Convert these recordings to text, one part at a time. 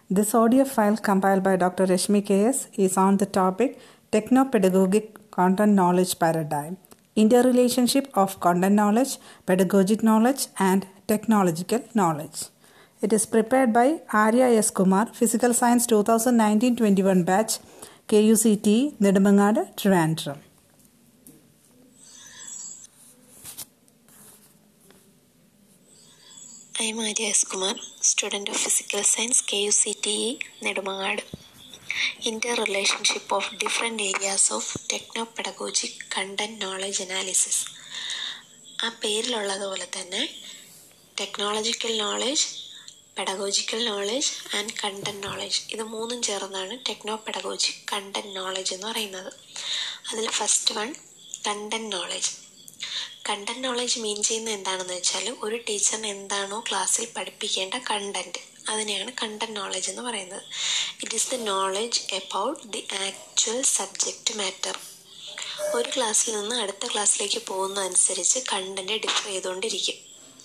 This audio file compiled by Dr. Rashmi KS is on the topic Techno-Pedagogic Content Knowledge Paradigm, Interrelationship of Content Knowledge, Pedagogic Knowledge and Technological Knowledge. It is prepared by Arya S. Kumar, Physical Science 2019-21 batch, KUCT, Nedumangad, Trivandrum. I am Arya S. Kumar, student of Physical Science, KUCT, Nedumangad. Interrelationship of different areas of techno-pedagogic content knowledge analysis. ആ പേരിലുള്ളതുപോലെ തന്നെ technological knowledge, pedagogical knowledge and content knowledge, ഇത് മൂന്നും ചേർന്നാണ് techno pedagogic content knowledge എന്ന് പറയുന്നത്. അതിൽ first one content knowledge. Content knowledge mean ചെയ്യുന്നത് എന്താണെന്ന് വെച്ചാൽ ഒരു ടീച്ചറിന് എന്താണോ ക്ലാസ്സിൽ പഠിപ്പിക്കേണ്ട കണ്ടന്റ്, അതിനെയാണ് കണ്ടന്റ് നോളജ് എന്ന് പറയുന്നത്. It is the knowledge about the actual subject matter. ഒരു ക്ലാസ്സിൽ നിന്ന് അടുത്ത ക്ലാസ്സിലേക്ക് പോകുന്നതനുസരിച്ച് കണ്ടന്റ് ഡിഫർ ചെയ്തുകൊണ്ടിരിക്കും.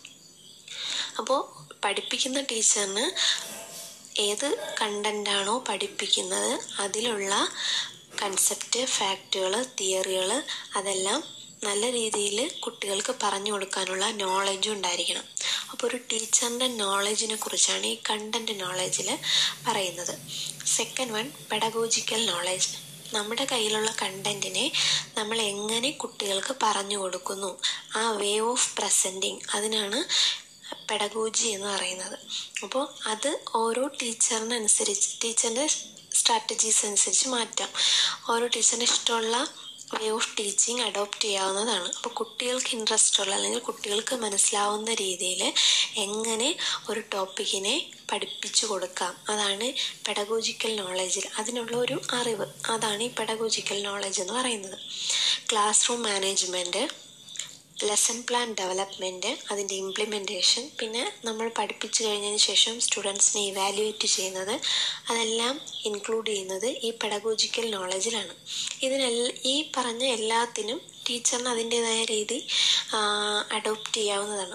അപ്പോൾ പഠിപ്പിക്കുന്ന ടീച്ചറിന് ഏത് കണ്ടന്റാണോ പഠിപ്പിക്കുന്നത് അതിലുള്ള കൺസെപ്റ്റ്, ഫാക്റ്റുകൾ, തിയറികൾ അതെല്ലാം നല്ല രീതിയിൽ കുട്ടികൾക്ക് പറഞ്ഞു കൊടുക്കാനുള്ള നോളജും ഉണ്ടായിരിക്കണം. അപ്പോൾ ഒരു ടീച്ചറിൻ്റെ നോളജിനെ കുറിച്ചാണ് ഈ കണ്ടന്റ് നോളജിൽ പറയുന്നത്. Second one pedagogical knowledge. നമ്മുടെ കയ്യിലുള്ള കണ്ടന്റിനെ നമ്മൾ എങ്ങനെ കുട്ടികൾക്ക് പറഞ്ഞു കൊടുക്കുന്നു, ആ വേ ഓഫ് പ്രസൻറ്റിങ്, അതിനാണ് പെഡഗോജി എന്ന് പറയുന്നത്. അപ്പോൾ അത് ഓരോ ടീച്ചറിനനുസരിച്ച്, ടീച്ചറിൻ്റെ സ്ട്രാറ്റജീസ് അനുസരിച്ച് മാറ്റാം. ഓരോ ടീച്ചറിന് ഇഷ്ടമുള്ള വേ ഓഫ് ടീച്ചിങ് അഡോപ്റ്റ് ചെയ്യാവുന്നതാണ്. അപ്പോൾ കുട്ടികൾക്ക് ഇൻട്രസ്റ്റ് ഉള്ള അല്ലെങ്കിൽ കുട്ടികൾക്ക് മനസ്സിലാവുന്ന രീതിയിൽ എങ്ങനെ ഒരു ടോപ്പിക്കിനെ പഠിപ്പിച്ചു കൊടുക്കാം, അതാണ് പെഡഗോജിക്കൽ നോളജിൽ അതിനുള്ള ഒരു അറിവ്. അതാണ് ഈ പെഡഗോജിക്കൽ നോളജ് എന്ന് പറയുന്നത്. Class room management, lesson plan development, അതിൻ്റെ ഇംപ്ലിമെൻറ്റേഷൻ, പിന്നെ നമ്മൾ പഠിപ്പിച്ചു കഴിഞ്ഞതിന് ശേഷം സ്റ്റുഡൻസിനെ ഇവാലുവേറ്റ് ചെയ്യുന്നത്, അതെല്ലാം ഇൻക്ലൂഡ് ചെയ്യുന്നത് ഈ പെഡഗോജിക്കൽ നോളജിലാണ്. ഈ പറഞ്ഞ എല്ലാത്തിനും ടീച്ചറിന് അതിൻ്റേതായ രീതി അഡോപ്റ്റ് ചെയ്യാവുന്നതാണ്.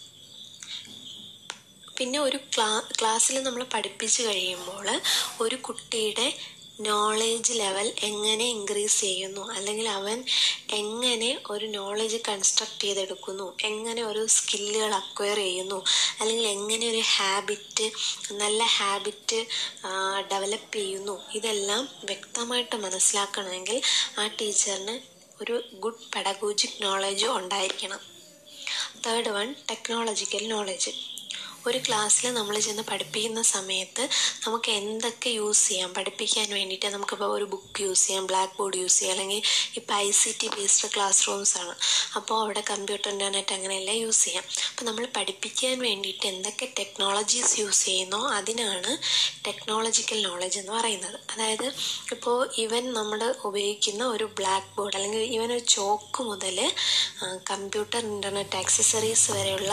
പിന്നെ ഒരു ക്ലാസ്സിൽ നമ്മൾ പഠിപ്പിച്ചു കഴിയുമ്പോൾ ഒരു കുട്ടിയുടെ നോളേജ് ലെവൽ എങ്ങനെ ഇൻക്രീസ് ചെയ്യുന്നു, അല്ലെങ്കിൽ അവൻ എങ്ങനെ ഒരു നോളേജ് കൺസ്ട്രക്ട് ചെയ്തെടുക്കുന്നു, എങ്ങനെ ഒരു സ്കില്ലുകൾ അക്വയർ ചെയ്യുന്നു, അല്ലെങ്കിൽ എങ്ങനെ ഒരു നല്ല ഹാബിറ്റ് ഡെവലപ്പ് ചെയ്യുന്നു, ഇതെല്ലാം വ്യക്തമായിട്ട് മനസ്സിലാക്കണമെങ്കിൽ ആ ടീച്ചറിന് ഒരു ഗുഡ് പെഡഗോജിക് നോളജ് ഉണ്ടായിരിക്കണം. Third one technological knowledge. ഒരു ക്ലാസ്സിൽ നമ്മൾ ചെന്ന് പഠിപ്പിക്കുന്ന സമയത്ത് നമുക്ക് എന്തൊക്കെ യൂസ് ചെയ്യാം പഠിപ്പിക്കാൻ വേണ്ടിയിട്ട്. നമുക്കിപ്പോൾ ഒരു ബുക്ക് യൂസ് ചെയ്യാം, ബ്ലാക്ക് ബോർഡ് യൂസ് ചെയ്യാം, അല്ലെങ്കിൽ ഇപ്പോൾ ICT ബേസ്ഡ് ക്ലാസ് റൂംസ് ആണ്, അപ്പോൾ അവിടെ കമ്പ്യൂട്ടർ, ഇൻ്റർനെറ്റ് അങ്ങനെയെല്ലാം യൂസ് ചെയ്യാം. അപ്പോൾ നമ്മൾ പഠിപ്പിക്കാൻ വേണ്ടിയിട്ട് എന്തൊക്കെ ടെക്നോളജീസ് യൂസ് ചെയ്യുന്നോ അതിനാണ് ടെക്നോളജിക്കൽ നോളജ് എന്ന് പറയുന്നത്. അതായത് ഇപ്പോൾ നമ്മൾ ഉപയോഗിക്കുന്ന ഒരു ബ്ലാക്ക് ബോർഡ്, അല്ലെങ്കിൽ ഒരു ചോക്ക് മുതൽ കമ്പ്യൂട്ടർ, ഇൻ്റർനെറ്റ് ആക്സസറീസ് വരെയുള്ള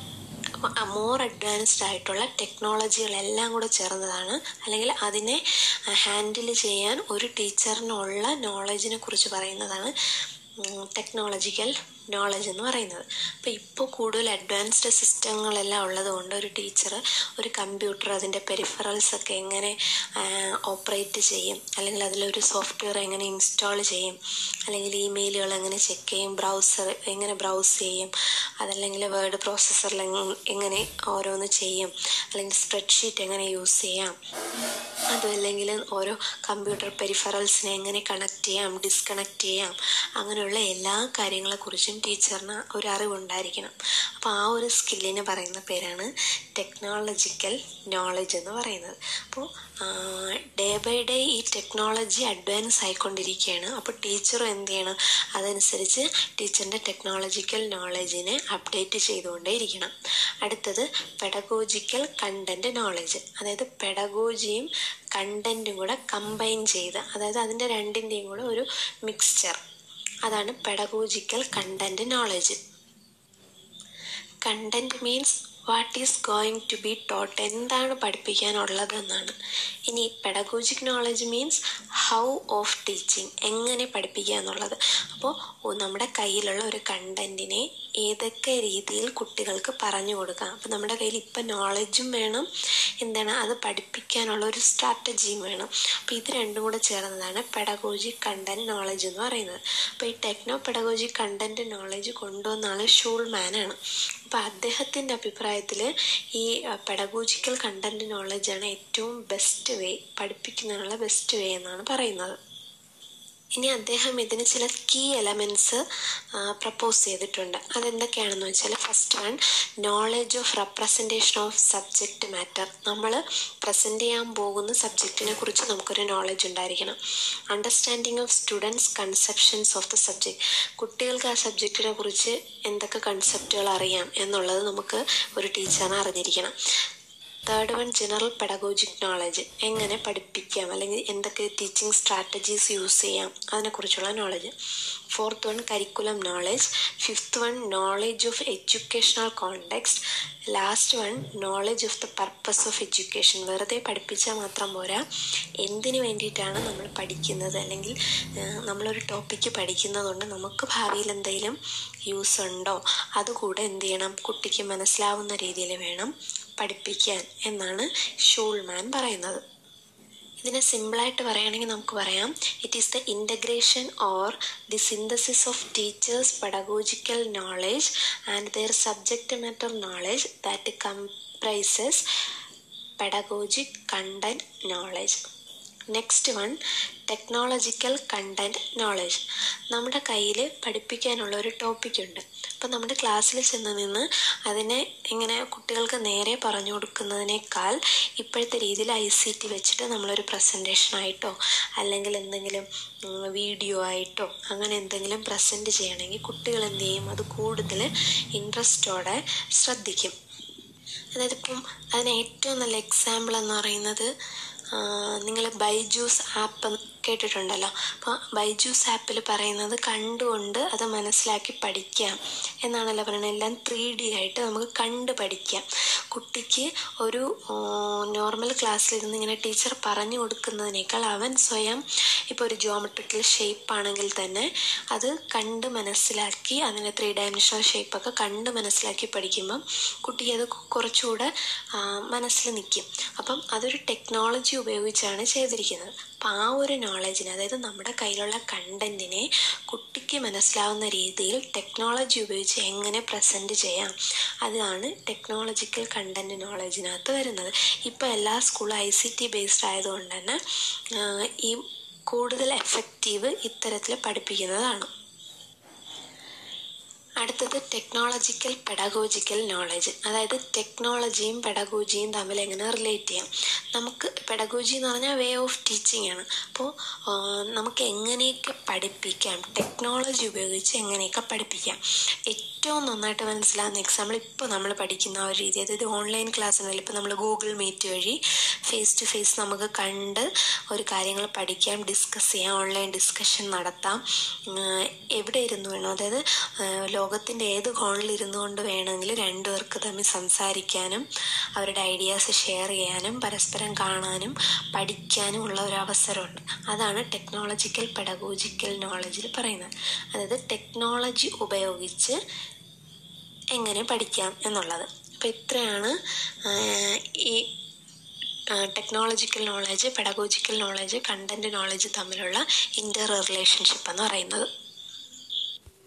മോർ അഡ്വാൻസ്ഡ് ആയിട്ടുള്ള ടെക്നോളജികളെല്ലാം കൂടെ ചേർന്നതാണ്, അല്ലെങ്കിൽ അതിനെ ഹാൻഡിൽ ചെയ്യാൻ ഒരു ടീച്ചറിനുള്ള നോളജിനെ കുറിച്ച് പറയുന്നതാണ് ടെക്നോളജിക്കൽ നോളജ് എന്ന് പറയുന്നത്. ഇപ്പോൾ കൂടുതൽ അഡ്വാൻസ്ഡ് സിസ്റ്റങ്ങളെല്ലാം ഉള്ളതുകൊണ്ട് ഒരു ടീച്ചർ ഒരു കമ്പ്യൂട്ടർ, അതിൻ്റെ പെരിഫറൽസ് ഒക്കെ എങ്ങനെ ഓപ്പറേറ്റ് ചെയ്യും, അല്ലെങ്കിൽ അതിലൊരു സോഫ്റ്റ്വെയർ എങ്ങനെ ഇൻസ്റ്റാൾ ചെയ്യും, അല്ലെങ്കിൽ ഇമെയിലുകൾ എങ്ങനെ ചെക്ക് ചെയ്യും, ബ്രൗസർ എങ്ങനെ ബ്രൗസ് ചെയ്യും, അതല്ലെങ്കിൽ വേർഡ് പ്രോസസ്സറിൽ എങ്ങനെ ഓരോന്ന് ചെയ്യും, അല്ലെങ്കിൽ സ്പ്രെഡ്ഷീറ്റ് എങ്ങനെ യൂസ് ചെയ്യാം, അതുമല്ലെങ്കിൽ ഓരോ കമ്പ്യൂട്ടർ പെരിഫറൽസിനെ എങ്ങനെ കണക്ട് ചെയ്യാം, ഡിസ്കണക്ട് ചെയ്യാം, അങ്ങനെയുള്ള എല്ലാ കാര്യങ്ങളെക്കുറിച്ചും ടീച്ചറിന് ഒരു അറിവുണ്ടായിരിക്കണം. അപ്പോൾ ആ ഒരു സ്കില്ലിന് പറയുന്ന പേരാണ് ടെക്നോളജിക്കൽ നോളജ് എന്ന് പറയുന്നത്. അപ്പോൾ ഡേ ബൈ ഡേ ഈ ടെക്നോളജി അഡ്വാൻസ് ആയിക്കൊണ്ടിരിക്കുകയാണ്. അപ്പോൾ ടീച്ചറും എന്ത് ചെയ്യണം, അതനുസരിച്ച് ടീച്ചറിൻ്റെ ടെക്നോളജിക്കൽ നോളജിനെ അപ്ഡേറ്റ് ചെയ്തുകൊണ്ടേ ഇരിക്കണം. അടുത്തത് പെഡഗോജിക്കൽ കണ്ടന്റ് നോളജ്. അതായത് പെഡഗോജിയും കണ്ടന്റും കൂടെ കമ്പൈൻ ചെയ്ത്, അതായത് അതിൻ്റെ രണ്ടിൻ്റെയും കൂടെ ഒരു മിക്സ്ചർ, അതാണ് pedagogical content knowledge. Content means what is going to be taught, എന്താണ് പഠിപ്പിക്കാനുള്ളത് എന്നാണ്. ഇനി pedagogic knowledge means how of teaching, എങ്ങനെ പഠിപ്പിക്കുക എന്നുള്ളത്. അപ്പോൾ നമ്മുടെ കയ്യിലുള്ള ഒരു കണ്ടന്റിനെ ഏതൊക്കെ രീതിയിൽ കുട്ടികൾക്ക് പറഞ്ഞു കൊടുക്കാം. അപ്പോൾ നമ്മുടെ കയ്യിൽ ഇപ്പം നോളജും വേണം, എന്താണ് അത് പഠിപ്പിക്കാനുള്ള ഒരു സ്ട്രാറ്റജിയും വേണം. അപ്പോൾ ഇത് രണ്ടും കൂടെ ചേർന്നതാണ് പെഡഗോജിക് കണ്ടന്റ് നോളജ് എന്ന് പറയുന്നത്. അപ്പോൾ ഈ ടെക്നോ പെഡഗോജിക് കണ്ടന്റ് നോളജ് കൊണ്ടുവന്ന ആൾ ഷൂൾമാനാണ്. അപ്പോൾ അദ്ദേഹത്തിൻ്റെ അഭിപ്രായത്തിൽ ഈ പെഡഗോജിക്കൽ കണ്ടന്റ് നോളജാണ് ഏറ്റവും ബെസ്റ്റ് വേ, പഠിപ്പിക്കുന്നതിനുള്ള ബെസ്റ്റ് വേ എന്നാണ് പറയുന്നത്. ഇനി അദ്ദേഹം ഇതിന് ചില കീ എലമെൻറ്റ്സ് പ്രപ്പോസ് ചെയ്തിട്ടുണ്ട്. അതെന്തൊക്കെയാണെന്ന് വെച്ചാൽ, first one, knowledge of representation of subject matter. നമ്മൾ പ്രസൻറ്റ് ചെയ്യാൻ പോകുന്ന സബ്ജക്റ്റിനെ കുറിച്ച് നമുക്കൊരു നോളജ് ഉണ്ടായിരിക്കണം. Understanding of students conceptions of the subject. കുട്ടികൾക്ക് ആ സബ്ജക്റ്റിനെ കുറിച്ച് എന്തൊക്കെ കൺസെപ്റ്റുകൾ അറിയാം എന്നുള്ളത് നമുക്ക് ഒരു ടീച്ചറിന് അറിഞ്ഞിരിക്കണം. Third one, general pedagogic knowledge. എങ്ങനെ പഠിപ്പിക്കാം അല്ലെങ്കിൽ എന്തൊക്കെ ടീച്ചിങ് സ്ട്രാറ്റജീസ് യൂസ് ചെയ്യാം അതിനെക്കുറിച്ചുള്ള knowledge. Fourth one, curriculum knowledge. Fifth one, knowledge of educational context. Last one, knowledge of the purpose of education. വെറുതെ പഠിപ്പിച്ചാൽ മാത്രം പോരാ, എന്തിനു വേണ്ടിയിട്ടാണ് നമ്മൾ പഠിക്കുന്നത്, അല്ലെങ്കിൽ നമ്മളൊരു ടോപ്പിക്ക് പഠിക്കുന്നതുകൊണ്ട് നമുക്ക് ഭാവിയിൽ എന്തെങ്കിലും യൂസ് ഉണ്ടോ, അതുകൂടെ എന്ത് ചെയ്യണം, കുട്ടിക്ക് മനസ്സിലാവുന്ന രീതിയിൽ വേണം പഠിപ്പിക്കാൻ എന്നാണ് ഷൂൾമാൻ പറയുന്നത്. ഇതിനെ സിമ്പിളായിട്ട് പറയുകയാണെങ്കിൽ നമുക്ക് പറയാം, it is the integration or the synthesis of teachers pedagogical knowledge and their subject matter knowledge that comprises pedagogic content knowledge. Next one, technological content knowledge. നമ്മുടെ കയ്യിൽ പഠിപ്പിക്കാനുള്ള ഒരു ടോപ്പിക്കുണ്ട്. അപ്പം നമ്മുടെ ക്ലാസ്സിൽ ചെന്ന് നിന്ന് അതിനെ ഇങ്ങനെ കുട്ടികൾക്ക് നേരെ പറഞ്ഞു കൊടുക്കുന്നതിനേക്കാൾ ഇപ്പോഴത്തെ രീതിയിൽ ICT വെച്ചിട്ട് നമ്മളൊരു പ്രസൻറ്റേഷനായിട്ടോ അല്ലെങ്കിൽ എന്തെങ്കിലും വീഡിയോ ആയിട്ടോ അങ്ങനെ എന്തെങ്കിലും പ്രസൻറ്റ് ചെയ്യണമെങ്കിൽ കുട്ടികൾ എന്ത് ചെയ്യും, അത് കൂടുതൽ ഇൻട്രസ്റ്റോടെ ശ്രദ്ധിക്കും. അതായത് ഇപ്പം അതിന് ഏറ്റവും നല്ല എക്സാമ്പിൾ എന്ന് പറയുന്നത്, നിങ്ങൾ ബൈജൂസ് ആപ്പ് കേട്ടിട്ടുണ്ടല്ലോ. അപ്പോൾ ബൈജൂസ് ആപ്പിൽ പറയുന്നത് കണ്ടുകൊണ്ട് അത് മനസ്സിലാക്കി പഠിക്കാം എന്നാണല്ലോ പറയുന്നത്. എല്ലാം 3D ആയിട്ട് നമുക്ക് കണ്ട് പഠിക്കാം. കുട്ടിക്ക് ഒരു നോർമൽ ക്ലാസ്സിലിരുന്ന് ഇങ്ങനെ ടീച്ചർ പറഞ്ഞു കൊടുക്കുന്നതിനേക്കാൾ അവൻ സ്വയം ഇപ്പോൾ ഒരു ജിയോമെട്രിക്കൽ ഷേപ്പ് ആണെങ്കിൽ തന്നെ അത് കണ്ട് മനസ്സിലാക്കി, അതിൻ്റെ 3 ഡയമെൻഷണൽ ഷേപ്പൊക്കെ കണ്ട് മനസ്സിലാക്കി പഠിക്കുമ്പം കുട്ടിക്ക് അത് കുറച്ചുകൂടെ മനസ്സിൽ നിൽക്കും. അപ്പം അതൊരു ടെക്നോളജി ഉപയോഗിച്ചാണ് ചെയ്തിരിക്കുന്നത്. അപ്പം ആ ഒരു നോളജിനെ, അതായത് നമ്മുടെ കയ്യിലുള്ള കണ്ടന്റിനെ കുട്ടിക്ക് മനസ്സിലാവുന്ന രീതിയിൽ ടെക്നോളജി ഉപയോഗിച്ച് എങ്ങനെ പ്രസൻറ്റ് ചെയ്യാം, അതാണ് ടെക്നോളജിക്കൽ കണ്ടന്റ് നോളജിനകത്ത് വരുന്നത്. ഇപ്പോൾ എല്ലാ സ്കൂളും ICT ബേസ്ഡ് ആയതുകൊണ്ട് തന്നെ ഈ കൂടുതൽ എഫക്റ്റീവ് ഇത്തരത്തിൽ പഠിപ്പിക്കുന്നതാണ്. അടുത്തത് ടെക്നോളജിക്കൽ പെഡഗോജിക്കൽ നോളജ്. അതായത് ടെക്നോളജിയും പെഡഗോജിയും തമ്മിൽ എങ്ങനെ റിലേറ്റ് ചെയ്യാം. നമുക്ക് പെഡഗോജി എന്ന് പറഞ്ഞാൽ വേ ഓഫ് ടീച്ചിങ് ആണ്. അപ്പോൾ നമുക്ക് എങ്ങനെയൊക്കെ പഠിപ്പിക്കാം, ടെക്നോളജി ഉപയോഗിച്ച് എങ്ങനെയൊക്കെ പഠിപ്പിക്കാം. ഏറ്റവും നന്നായിട്ട് മനസ്സിലാകുന്ന എക്സാമ്പിൾ ഇപ്പോൾ നമ്മൾ പഠിക്കുന്ന ആ ഒരു രീതി, അതായത് ഓൺലൈൻ ക്ലാസ്സുകളിൽ ഇപ്പോൾ നമ്മൾ ഗൂഗിൾ മീറ്റ് വഴി ഫേസ് ടു ഫേസ് നമുക്ക് കണ്ട് ഒരു കാര്യങ്ങൾ പഠിക്കാം, ഡിസ്കസ് ചെയ്യാം, ഓൺലൈൻ ഡിസ്കഷൻ നടത്താം. എവിടെ ഇരുന്ന് വേണം, അതായത് ലോകത്തിൻ്റെ ഏത് കോണിലിരുന്നു കൊണ്ട് വേണമെങ്കിലും രണ്ടുപേർക്ക് തമ്മിൽ സംസാരിക്കാനും അവരുടെ ഐഡിയാസ് ഷെയർ ചെയ്യാനും പരസ്പരം കാണാനും പഠിക്കാനും ഉള്ള ഒരു അവസരമുണ്ട്. അതാണ് ടെക്നോളജിക്കൽ പെഡഗോജിക്കൽ നോളജിൽ പറയുന്നത്. അതായത് ടെക്നോളജി ഉപയോഗിച്ച് എങ്ങനെ പഠിക്കാം എന്നുള്ളത്. അപ്പോൾ ഇത്രയാണ് ഈ technological knowledge, pedagogical knowledge, content knowledge തമ്മിലുള്ള ഇൻ്റർ റിലേഷൻഷിപ്പ് എന്ന് പറയുന്നത്.